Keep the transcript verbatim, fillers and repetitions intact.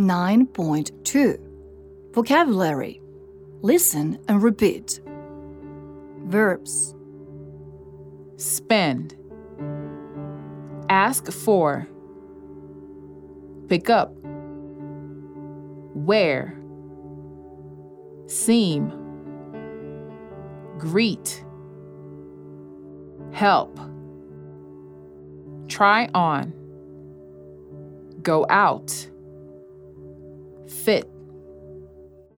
nine point two. Vocabulary. Listen and repeat. Verbs. Spend. Ask for. Pick up. Wear. Seem. Greet. Help. Try on. Go out. Fit.